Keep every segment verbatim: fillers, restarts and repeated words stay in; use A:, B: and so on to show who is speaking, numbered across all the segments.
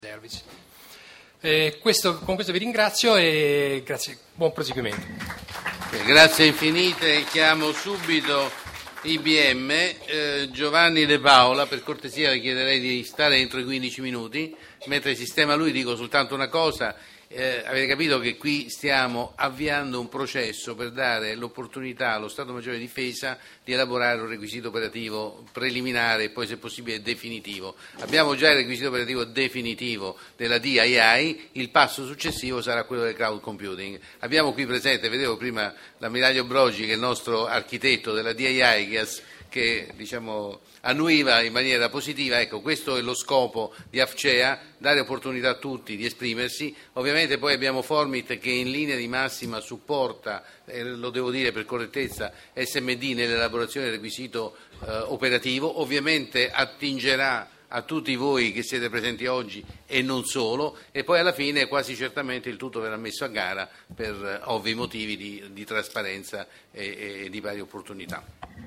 A: Service. Eh, questo, con questo vi ringrazio e grazie, buon proseguimento.
B: Eh, grazie infinite, chiamo subito I B M, eh, Giovanni De Paola, per cortesia le chiederei di stare entro i quindici minuti, mentre sistema lui dico soltanto una cosa. Eh, avete capito che qui stiamo avviando un processo per dare l'opportunità allo Stato Maggiore di Difesa di elaborare un requisito operativo preliminare e poi se possibile definitivo. Abbiamo già il requisito operativo definitivo della D I I, il passo successivo sarà quello del cloud computing. Abbiamo qui presente, vedevo prima l'ammiraglio Brogi che è il nostro architetto della D I I che, che diciamo annuiva in maniera positiva. Ecco, questo è lo scopo di AFCEA, dare opportunità a tutti di esprimersi. Ovviamente poi abbiamo Formit che in linea di massima supporta, eh, lo devo dire per correttezza, S M D nell'elaborazione del requisito eh, operativo, ovviamente attingerà a tutti voi che siete presenti oggi e non solo, e poi alla fine quasi certamente il tutto verrà messo a gara per eh, ovvi motivi di, di trasparenza e, e di pari opportunità.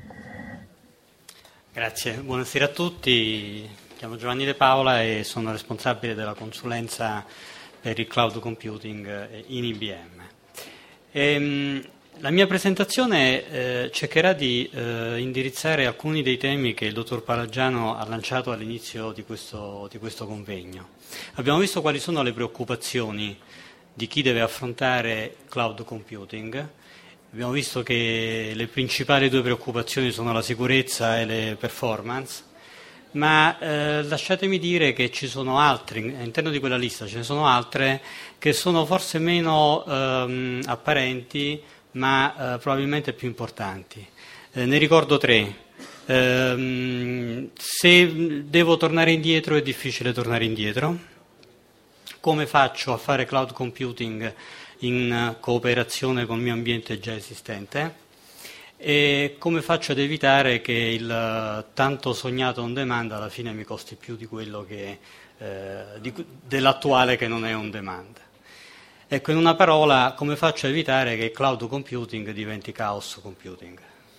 C: Grazie, buonasera a tutti, mi chiamo Giovanni De Paola e sono responsabile della consulenza per il cloud computing in I B M. E, la mia presentazione eh, cercherà di eh, indirizzare alcuni dei temi che il dottor Palagiano ha lanciato all'inizio di questo, di questo convegno. Abbiamo visto quali sono le preoccupazioni di chi deve affrontare cloud computing. Abbiamo visto che le principali due preoccupazioni sono la sicurezza e le performance, ma eh, lasciatemi dire che ci sono altri, all'interno di quella lista ce ne sono altre che sono forse meno ehm, apparenti, ma eh, probabilmente più importanti. Eh, ne ricordo tre. Eh, se devo tornare indietro è difficile tornare indietro. Come faccio a fare cloud computing in cooperazione con il mio ambiente già esistente e come faccio ad evitare che il tanto sognato on demand alla fine mi costi più di quello che eh, di, dell'attuale che non è on demand. Ecco, in una parola, come faccio a evitare che il cloud computing diventi chaos computing?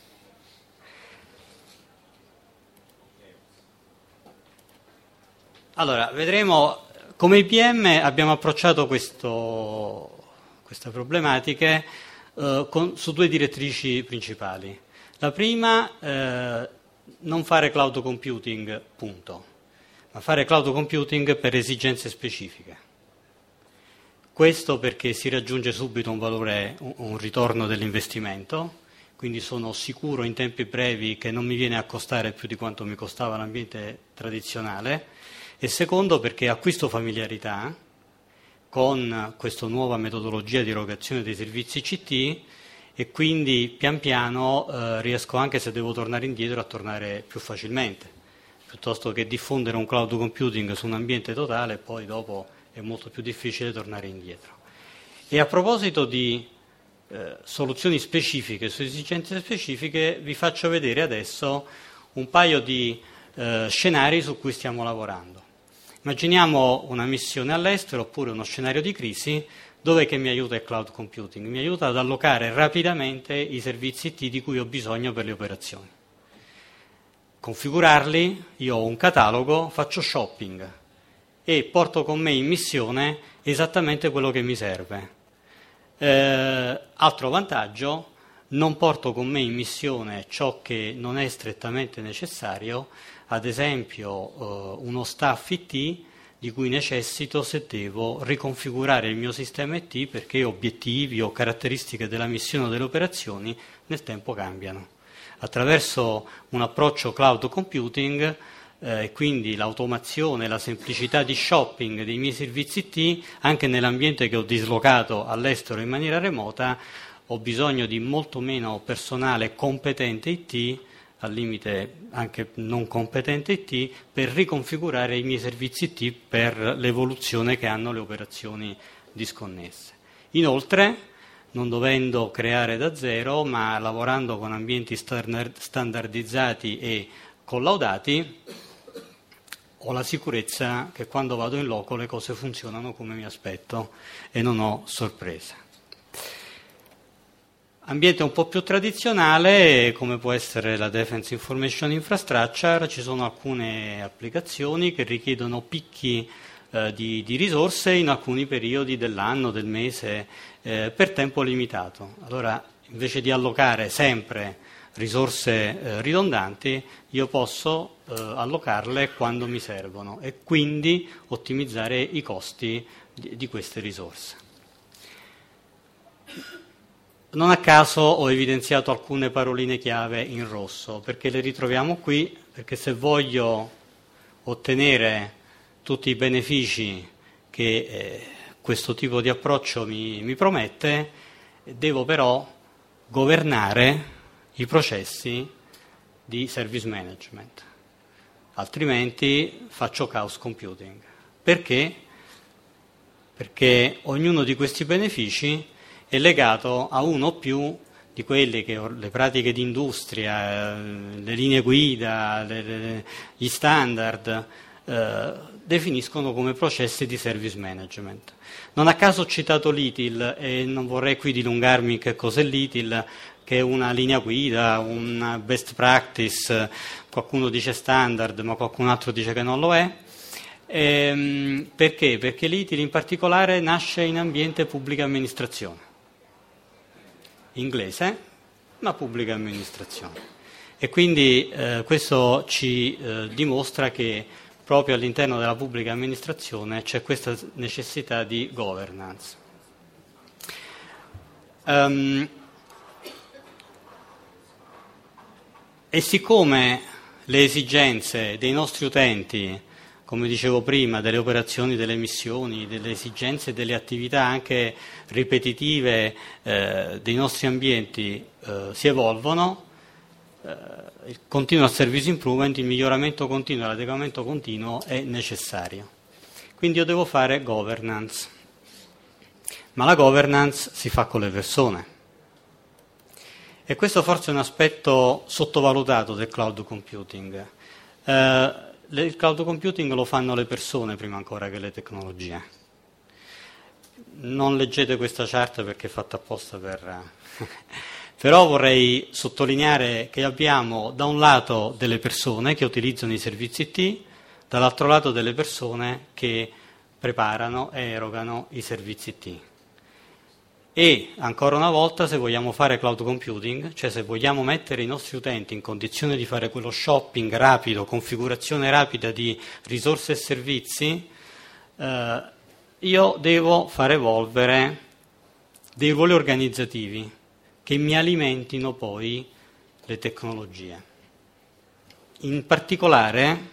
C: Allora, vedremo come I B M abbiamo approcciato questo queste problematiche eh, con, su due direttrici principali. La prima, eh, non fare cloud computing, punto, ma fare cloud computing per esigenze specifiche. Questo perché si raggiunge subito un valore, un, un ritorno dell'investimento, quindi sono sicuro in tempi brevi che non mi viene a costare più di quanto mi costava l'ambiente tradizionale, e secondo perché acquisto familiarità con questa nuova metodologia di erogazione dei servizi C T e quindi pian piano eh, riesco, anche se devo tornare indietro, a tornare più facilmente, piuttosto che diffondere un cloud computing su un ambiente totale, poi dopo è molto più difficile tornare indietro. E a proposito di eh, soluzioni specifiche su esigenze specifiche, vi faccio vedere adesso un paio di eh, scenari su cui stiamo lavorando. Immaginiamo una missione all'estero oppure uno scenario di crisi dove che mi aiuta il cloud computing? Mi aiuta ad allocare rapidamente i servizi I T di cui ho bisogno per le operazioni. Configurarli, io ho un catalogo, faccio shopping e porto con me in missione esattamente quello che mi serve. Eh, altro vantaggio, non porto con me in missione ciò che non è strettamente necessario, ad esempio eh, uno staff I T di cui necessito se devo riconfigurare il mio sistema I T perché obiettivi o caratteristiche della missione o delle operazioni nel tempo cambiano. Attraverso un approccio cloud computing e eh, quindi l'automazione, la semplicità di shopping dei miei servizi I T, anche nell'ambiente che ho dislocato all'estero in maniera remota, ho bisogno di molto meno personale competente I T, al limite anche non competente I T, per riconfigurare i miei servizi I T per l'evoluzione che hanno le operazioni disconnesse. Inoltre, non dovendo creare da zero, ma lavorando con ambienti standardizzati e collaudati, ho la sicurezza che quando vado in loco le cose funzionano come mi aspetto e non ho sorprese. Ambiente un po' più tradizionale, come può essere la Defense Information Infrastructure, ci sono alcune applicazioni che richiedono picchi eh, di, di risorse in alcuni periodi dell'anno, del mese, eh, per tempo limitato. Allora, invece di allocare sempre risorse eh, ridondanti, io posso eh, allocarle quando mi servono e quindi ottimizzare i costi di, di queste risorse. Non a caso ho evidenziato alcune paroline chiave in rosso, perché le ritroviamo qui, perché se voglio ottenere tutti i benefici che eh, questo tipo di approccio mi, mi promette, devo però governare i processi di service management, altrimenti faccio chaos computing. Perché? Perché ognuno di questi benefici è legato a uno o più di quelle che le pratiche di industria, le linee guida, le, le, gli standard eh, definiscono come processi di service management. Non a caso ho citato l'I T I L e non vorrei qui dilungarmi in che cos'è l'I T I L, che è una linea guida, una best practice, qualcuno dice standard ma qualcun altro dice che non lo è. Ehm, perché? Perché l'I T I L in particolare nasce in ambiente pubblica amministrazione, inglese, ma pubblica amministrazione. E quindi eh, questo ci eh, dimostra che proprio all'interno della pubblica amministrazione c'è questa necessità di governance. Um, e siccome le esigenze dei nostri utenti, come dicevo prima, delle operazioni, delle missioni, delle esigenze delle attività anche ripetitive eh, dei nostri ambienti eh, si evolvono, eh, il continuous service improvement, il miglioramento continuo, l'adeguamento continuo è necessario. Quindi io devo fare governance, ma la governance si fa con le persone. E questo forse è un aspetto sottovalutato del cloud computing. Eh, Il cloud computing lo fanno le persone prima ancora che le tecnologie. Non leggete questa chart perché è fatta apposta per... Però vorrei sottolineare che abbiamo da un lato delle persone che utilizzano i servizi I T, dall'altro lato delle persone che preparano e erogano i servizi I T. E ancora una volta, se vogliamo fare cloud computing, cioè se vogliamo mettere i nostri utenti in condizione di fare quello shopping rapido, configurazione rapida di risorse e servizi, eh, io devo far evolvere dei ruoli organizzativi che mi alimentino poi le tecnologie. In particolare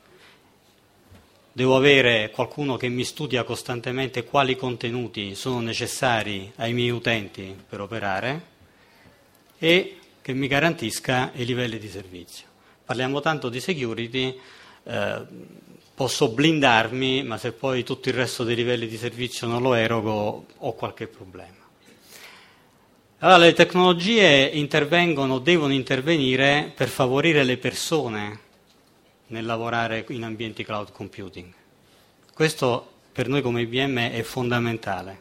C: devo avere qualcuno che mi studia costantemente quali contenuti sono necessari ai miei utenti per operare e che mi garantisca i livelli di servizio. Parliamo tanto di security, eh, posso blindarmi, ma se poi tutto il resto dei livelli di servizio non lo erogo, ho qualche problema. Allora, le tecnologie intervengono, devono intervenire per favorire le persone nel lavorare in ambienti cloud computing. Questo per noi come I B M è fondamentale.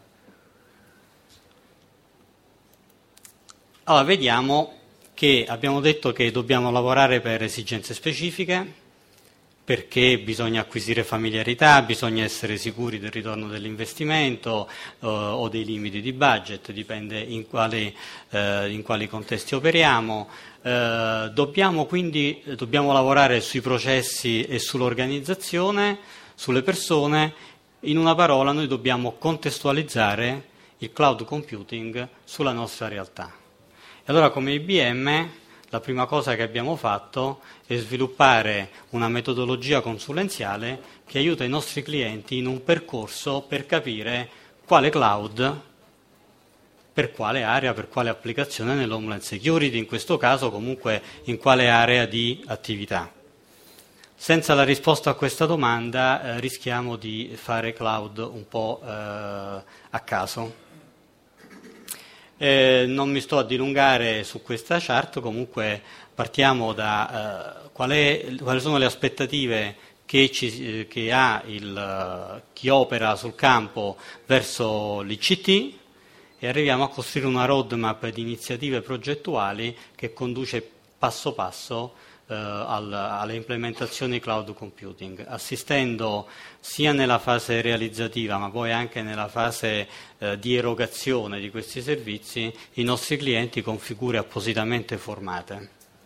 C: Allora, vediamo che abbiamo detto che dobbiamo lavorare per esigenze specifiche, perché bisogna acquisire familiarità, bisogna essere sicuri del ritorno dell'investimento eh, o dei limiti di budget, dipende in quali, eh, in quali contesti operiamo. Eh, dobbiamo quindi dobbiamo lavorare sui processi e sull'organizzazione, sulle persone. In una parola, noi dobbiamo contestualizzare il cloud computing sulla nostra realtà. E allora come I B M la prima cosa che abbiamo fatto è sviluppare una metodologia consulenziale che aiuta i nostri clienti in un percorso per capire quale cloud, per quale area, per quale applicazione nell'Homeland Security, in questo caso comunque in quale area di attività. Senza la risposta a questa domanda eh, rischiamo di fare cloud un po' eh, a caso. Eh, non mi sto a dilungare su questa chart, comunque partiamo da eh, qual è, quali sono le aspettative che, ci, che ha il, chi opera sul campo verso l'I C T e arriviamo a costruire una roadmap di iniziative progettuali che conduce passo passo eh, al, alle implementazioni cloud computing, assistendo sia nella fase realizzativa ma poi anche nella fase eh, di erogazione di questi servizi i nostri clienti con figure appositamente formate.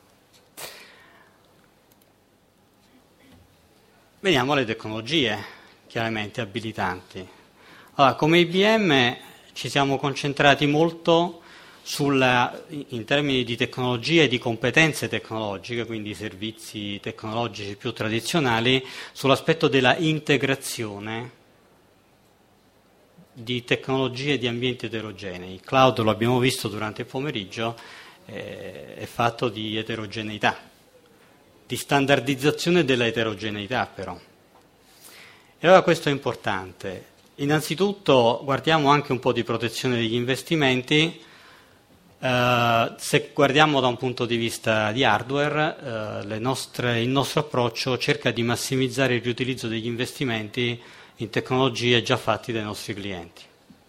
C: Veniamo alle tecnologie chiaramente abilitanti. Allora, come I B M ci siamo concentrati molto sulla, in termini di tecnologie e di competenze tecnologiche, quindi servizi tecnologici più tradizionali, sull'aspetto della integrazione di tecnologie di ambienti eterogenei. Il cloud, lo abbiamo visto durante il pomeriggio, eh, è fatto di eterogeneità, di standardizzazione della eterogeneità però. E allora questo è importante. Innanzitutto guardiamo anche un po' di protezione degli investimenti. Uh, se guardiamo da un punto di vista di hardware, uh, le nostre, il nostro approccio cerca di massimizzare il riutilizzo degli investimenti in tecnologie già fatti dai nostri clienti.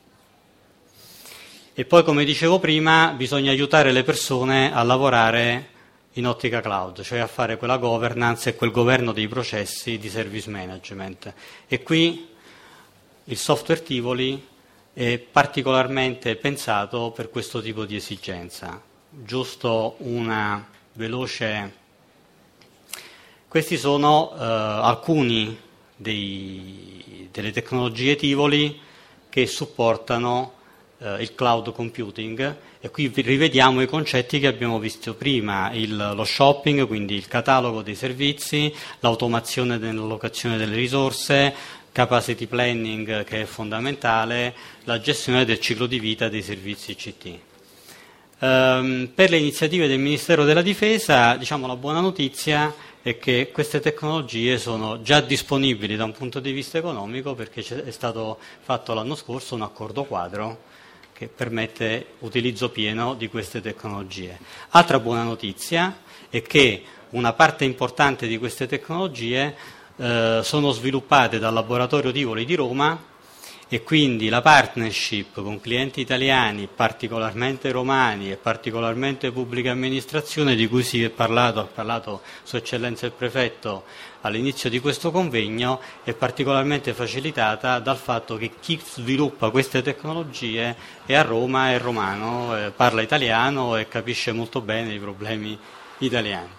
C: E poi, come dicevo prima, bisogna aiutare le persone a lavorare in ottica cloud, cioè a fare quella governance e quel governo dei processi di service management. E qui il software Tivoli è particolarmente pensato per questo tipo di esigenza. Giusto una veloce... Questi sono eh, alcuni dei, delle tecnologie Tivoli che supportano eh, il cloud computing, e qui rivediamo i concetti che abbiamo visto prima, il, lo shopping, quindi il catalogo dei servizi, l'automazione dell'allocazione delle risorse, capacity planning, che è fondamentale, la gestione del ciclo di vita dei servizi I C T. Um, per le iniziative del Ministero della Difesa, diciamo, la buona notizia è che queste tecnologie sono già disponibili da un punto di vista economico, perché è stato fatto l'anno scorso un accordo quadro che permette l'utilizzo pieno di queste tecnologie. Altra buona notizia è che una parte importante di queste tecnologie eh, sono sviluppate dal laboratorio Tivoli di Roma, e quindi la partnership con clienti italiani, particolarmente romani e particolarmente pubblica amministrazione, di cui si è parlato, ha parlato Sua Eccellenza il Prefetto all'inizio di questo convegno, è particolarmente facilitata dal fatto che chi sviluppa queste tecnologie è a Roma, è romano, eh, parla italiano e capisce molto bene i problemi italiani.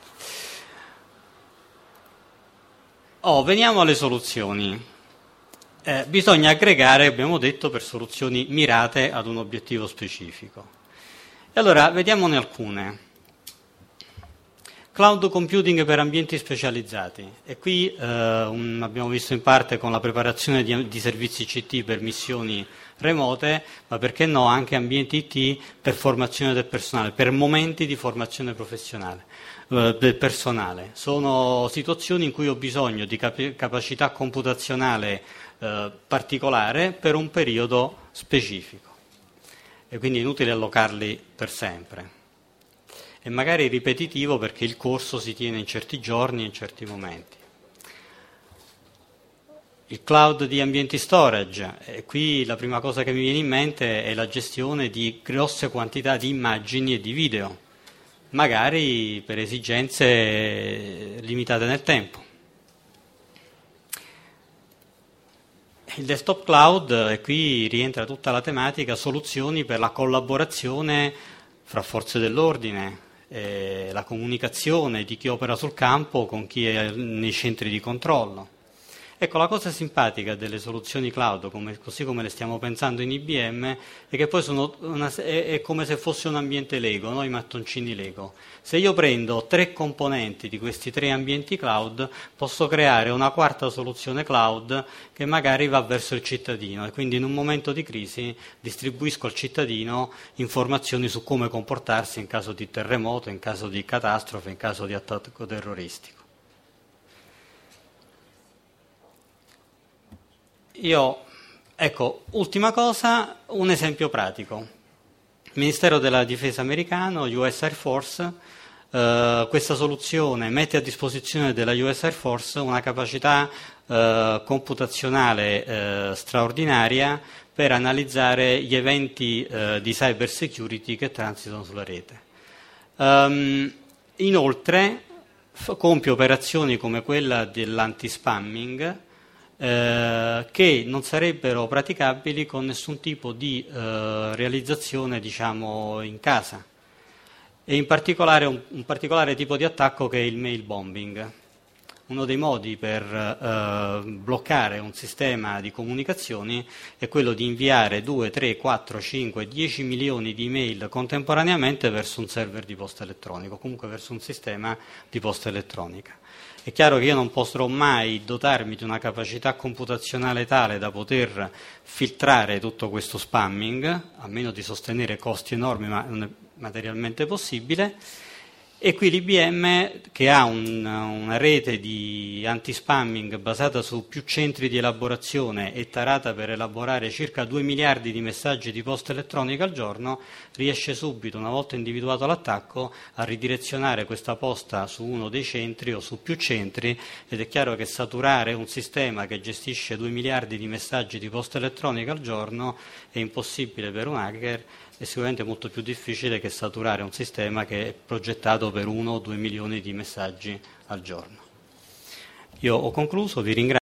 C: Oh, veniamo alle soluzioni. Eh, bisogna aggregare, abbiamo detto, per soluzioni mirate ad un obiettivo specifico. E allora vediamone alcune. Cloud computing per ambienti specializzati. E qui eh, un, abbiamo visto in parte con la preparazione di, di servizi I C T per missioni remote, ma perché no anche ambienti I T per formazione del personale, per momenti di formazione professionale eh, del personale. Sono situazioni in cui ho bisogno di cap- capacità computazionale eh, particolare per un periodo specifico, e quindi è inutile allocarli per sempre. E magari ripetitivo perché il corso si tiene in certi giorni e in certi momenti. Il cloud di ambienti storage, e qui la prima cosa che mi viene in mente è la gestione di grosse quantità di immagini e di video, magari per esigenze limitate nel tempo. Il desktop cloud, e qui rientra tutta la tematica soluzioni per la collaborazione fra forze dell'ordine, eh, la comunicazione di chi opera sul campo con chi è nei centri di controllo. Ecco, la cosa simpatica delle soluzioni cloud, come, così come le stiamo pensando in I B M, è che poi sono una, è, è come se fosse un ambiente Lego, no? I mattoncini Lego. Se io prendo tre componenti di questi tre ambienti cloud, posso creare una quarta soluzione cloud che magari va verso il cittadino, e quindi in un momento di crisi distribuisco al cittadino informazioni su come comportarsi in caso di terremoto, in caso di catastrofe, in caso di attacco terroristico. Io, ecco, ultima cosa, un esempio pratico. Il Ministero della Difesa americano, U S Air Force, eh, questa soluzione mette a disposizione della U S Air Force una capacità eh, computazionale eh, straordinaria per analizzare gli eventi eh, di cyber security che transitano sulla rete. Um, inoltre, f- compie operazioni come quella dell'anti-spamming eh, che non sarebbero praticabili con nessun tipo di eh, realizzazione, diciamo, in casa, e in particolare un, un particolare tipo di attacco che è il mail bombing. Uno dei modi per eh, bloccare un sistema di comunicazioni è quello di inviare due, tre, quattro, cinque, dieci milioni di email contemporaneamente verso un server di posta elettronica, o comunque verso un sistema di posta elettronica. È chiaro che io non potrò mai dotarmi di una capacità computazionale tale da poter filtrare tutto questo spamming, a meno di sostenere costi enormi, ma non è materialmente possibile. E qui l'I B M, che ha un, una rete di anti-spamming basata su più centri di elaborazione e tarata per elaborare circa due miliardi di messaggi di posta elettronica al giorno, riesce subito, una volta individuato l'attacco, a ridirezionare questa posta su uno dei centri o su più centri, ed è chiaro che saturare un sistema che gestisce due miliardi di messaggi di posta elettronica al giorno è impossibile per un hacker. È sicuramente molto più difficile che saturare un sistema che è progettato per uno o due milioni di messaggi al giorno. Io ho concluso, vi ringrazio.